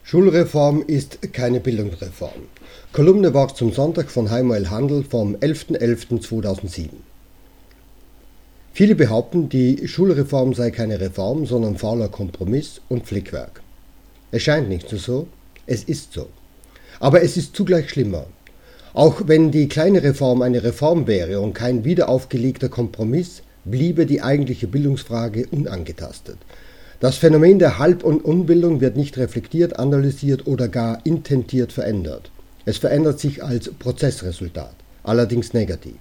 Schulreform ist keine Bildungsreform. Kolumne Wort zum Sonntag von Heimuel Handl vom 11.11.2007. Viele behaupten, die Schulreform sei keine Reform, sondern fauler Kompromiss und Flickwerk. Es scheint nicht so, es ist so. Aber es ist zugleich schlimmer. Auch wenn die kleine Reform eine Reform wäre und kein wiederaufgelegter Kompromiss, bliebe die eigentliche Bildungsfrage unangetastet. Das Phänomen der Halb- und Unbildung wird nicht reflektiert, analysiert oder gar intentiert verändert. Es verändert sich als Prozessresultat, allerdings negativ.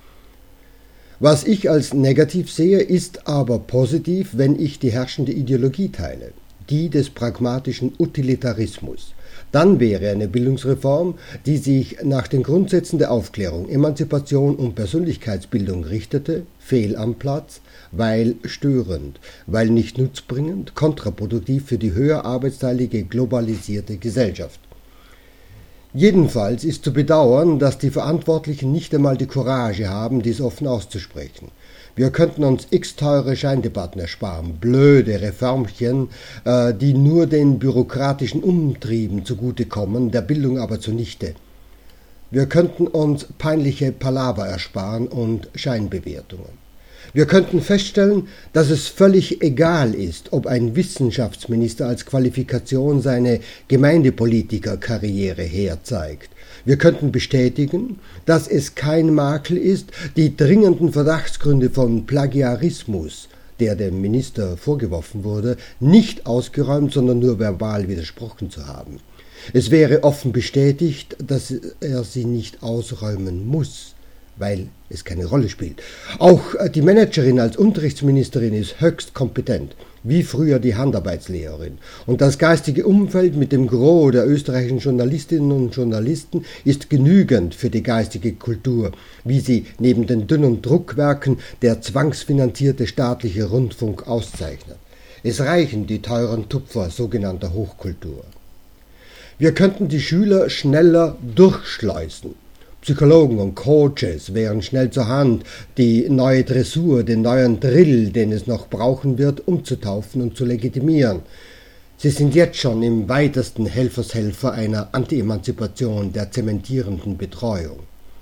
Was ich als negativ sehe, ist aber positiv, wenn ich die herrschende Ideologie teile, die des pragmatischen Utilitarismus. Dann wäre eine Bildungsreform, die sich nach den Grundsätzen der Aufklärung, Emanzipation und Persönlichkeitsbildung richtete, fehl am Platz, weil störend, weil nicht nutzbringend, kontraproduktiv für die höher arbeitsteilige globalisierte Gesellschaft. Jedenfalls ist zu bedauern, dass die Verantwortlichen nicht einmal die Courage haben, dies offen auszusprechen. Wir könnten uns x-teure Scheindebatten ersparen, blöde Reformchen, die nur den bürokratischen Umtrieben zugutekommen, der Bildung aber zunichte. Wir könnten uns peinliche Palaver ersparen und Scheinbewertungen. Wir könnten feststellen, dass es völlig egal ist, ob ein Wissenschaftsminister als Qualifikation seine Gemeindepolitikerkarriere herzeigt. Wir könnten bestätigen, dass es kein Makel ist, die dringenden Verdachtsgründe von Plagiarismus, der dem Minister vorgeworfen wurde, nicht ausgeräumt, sondern nur verbal widersprochen zu haben. Es wäre offen bestätigt, dass er sie nicht ausräumen muss, weil es keine Rolle spielt. Auch die Managerin als Unterrichtsministerin ist höchst kompetent, wie früher die Handarbeitslehrerin. Und das geistige Umfeld mit dem Gros der österreichischen Journalistinnen und Journalisten ist genügend für die geistige Kultur, wie sie neben den dünnen Druckwerken der zwangsfinanzierte staatliche Rundfunk auszeichnet. Es reichen die teuren Tupfer sogenannter Hochkultur. Wir könnten die Schüler schneller durchschleusen. Psychologen und Coaches wären schnell zur Hand, die neue Dressur, den neuen Drill, den es noch brauchen wird, umzutaufen und zu legitimieren. Sie sind jetzt schon im weitesten Helfershelfer einer Anti-Emanzipation, der zementierenden Betreuung.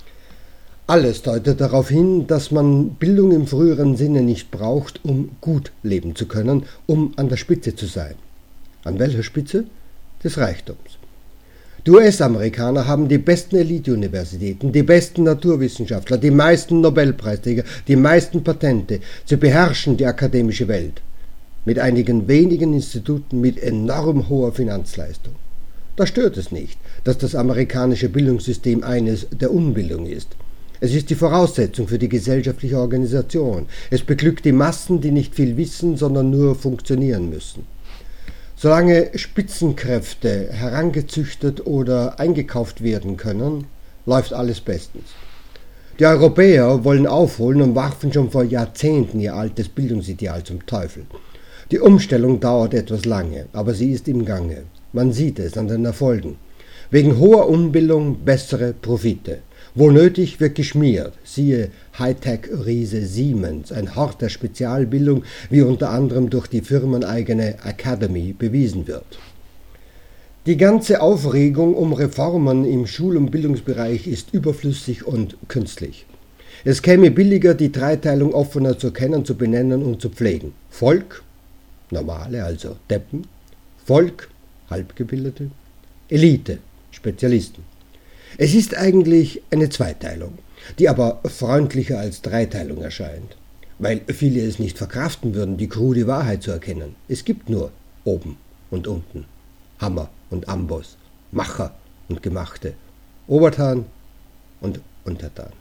Alles deutet darauf hin, dass man Bildung im früheren Sinne nicht braucht, um gut leben zu können, um an der Spitze zu sein. An welcher Spitze? Des Reichtums. Die US-Amerikaner haben die besten Elite-Universitäten, die besten Naturwissenschaftler, die meisten Nobelpreisträger, die meisten Patente. Sie beherrschen die akademische Welt. Mit einigen wenigen Instituten mit enorm hoher Finanzleistung. Da stört es nicht, dass das amerikanische Bildungssystem eines der Unbildung ist. Es ist die Voraussetzung für die gesellschaftliche Organisation. Es beglückt die Massen, die nicht viel wissen, sondern nur funktionieren müssen. Solange Spitzenkräfte herangezüchtet oder eingekauft werden können, läuft alles bestens. Die Europäer wollen aufholen und warfen schon vor Jahrzehnten ihr altes Bildungsideal zum Teufel. Die Umstellung dauert etwas lange, aber sie ist im Gange. Man sieht es an den Erfolgen. Wegen hoher Unbildung bessere Profite. Wo nötig wird geschmiert, siehe Hightech-Riese Siemens, ein Hort der Spezialbildung, wie unter anderem durch die firmeneigene Academy bewiesen wird. Die ganze Aufregung um Reformen im Schul- und Bildungsbereich ist überflüssig und künstlich. Es käme billiger, die Dreiteilung offener zu erkennen, zu benennen und zu pflegen. Volk, Normale, also Deppen, Volk, Halbgebildete, Elite, Spezialisten. Es ist eigentlich eine Zweiteilung, die aber freundlicher als Dreiteilung erscheint, weil viele es nicht verkraften würden, die krude Wahrheit zu erkennen. Es gibt nur oben und unten, Hammer und Amboss, Macher und Gemachte, Obertan und Untertan.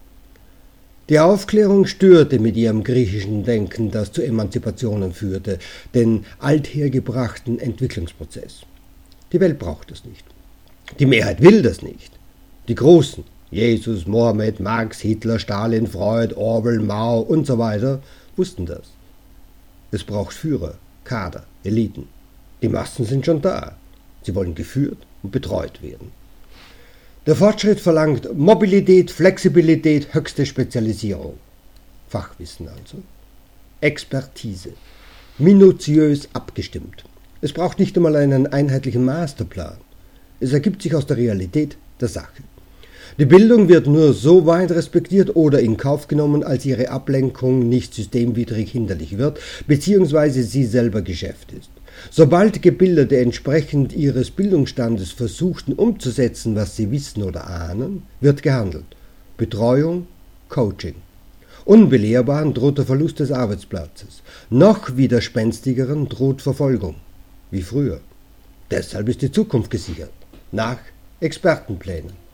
Die Aufklärung störte mit ihrem griechischen Denken, das zu Emanzipationen führte, den althergebrachten Entwicklungsprozess. Die Welt braucht es nicht. Die Mehrheit will das nicht. Die Großen, Jesus, Mohammed, Marx, Hitler, Stalin, Freud, Orwell, Mao und so weiter, wussten das. Es braucht Führer, Kader, Eliten. Die Massen sind schon da. Sie wollen geführt und betreut werden. Der Fortschritt verlangt Mobilität, Flexibilität, höchste Spezialisierung. Fachwissen also. Expertise. Minutiös abgestimmt. Es braucht nicht einmal einen einheitlichen Masterplan. Es ergibt sich aus der Realität der Sache. Die Bildung wird nur so weit respektiert oder in Kauf genommen, als ihre Ablenkung nicht systemwidrig hinderlich wird, bzw. sie selber Geschäft ist. Sobald Gebildete entsprechend ihres Bildungsstandes versuchten umzusetzen, was sie wissen oder ahnen, wird gehandelt. Betreuung, Coaching. Unbelehrbaren droht der Verlust des Arbeitsplatzes. Noch widerspenstigeren droht Verfolgung, wie früher. Deshalb ist die Zukunft gesichert, nach Expertenplänen.